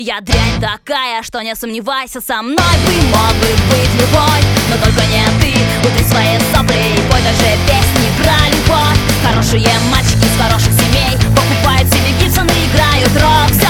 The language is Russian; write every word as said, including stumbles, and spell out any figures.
Я дрянь такая, что не сомневайся, со мной бы мог бы быть любой, но только не ты. Утри свои сопли и пой даже песни про любовь. Хорошие мальчики из хороших семей покупают себе Гибсон и играют рок.